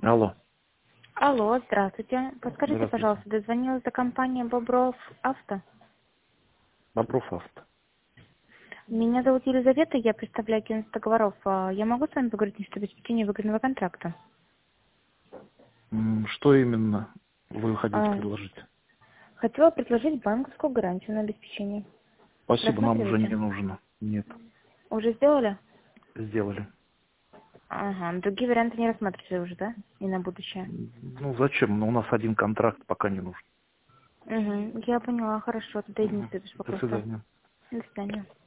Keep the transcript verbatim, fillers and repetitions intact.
Алло. Алло, здравствуйте. Подскажите, Здравствуйте. пожалуйста, дозвонилась до компании Бобров Авто. Бобров Авто. Меня зовут Елизавета, я представляю агентство договоров. А Я могу с вами поговорить насчет обеспечения выгодного контракта? М, Что именно вы хотите А, предложить? Хотела предложить банковскую гарантию на обеспечение. Спасибо, нам уже не Рассматриваете? нужно. Нет, Уже сделали? сделали. Ага, другие варианты не рассматривали уже, да? И на будущее. М, Ну зачем? Ну, у нас один контракт пока не нужен. Угу, я поняла, хорошо, тогда Мгм. единственное До беспокойство. свидания. До свидания.